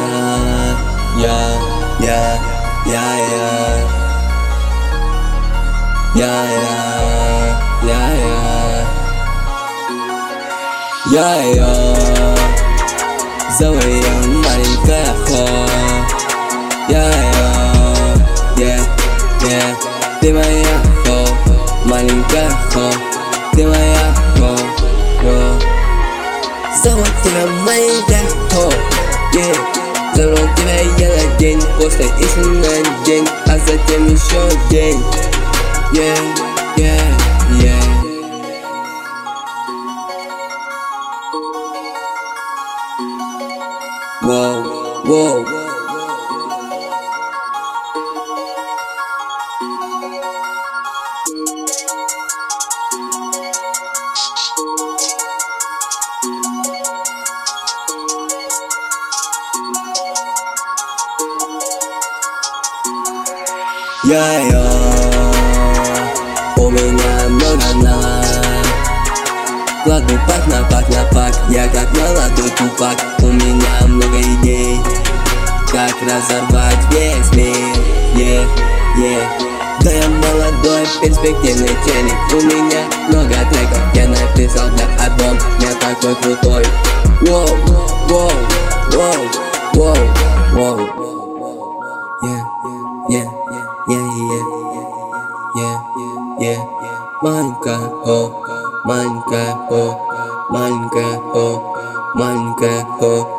yeah, yeah, yeah, yeah, yeah, yeah, yeah, yeah, yeah. Зови маленькая хо, yeah, yeah. Ты моя хо, маленькая хо, ты моя хо, зову тебя маленькая хо, yeah. Забрал тебя я на день, после еще на день, а затем еще день, yeah, yeah, yeah. Воу, воу. Я, у меня много на. Кладу пак на пак на пак, я как молодой тупак. У меня много идей, как разорвать весь мир, yeah, yeah. Да я молодой, перспективный челик. У меня много треков, я написал для альбом. Я такой крутой. Воу, воу, воу, воу, воу. Yeah, yeah, yeah, yeah, yeah, yeah. Маленькая хо, маленькая хо, маленькая хо, маленькая хо.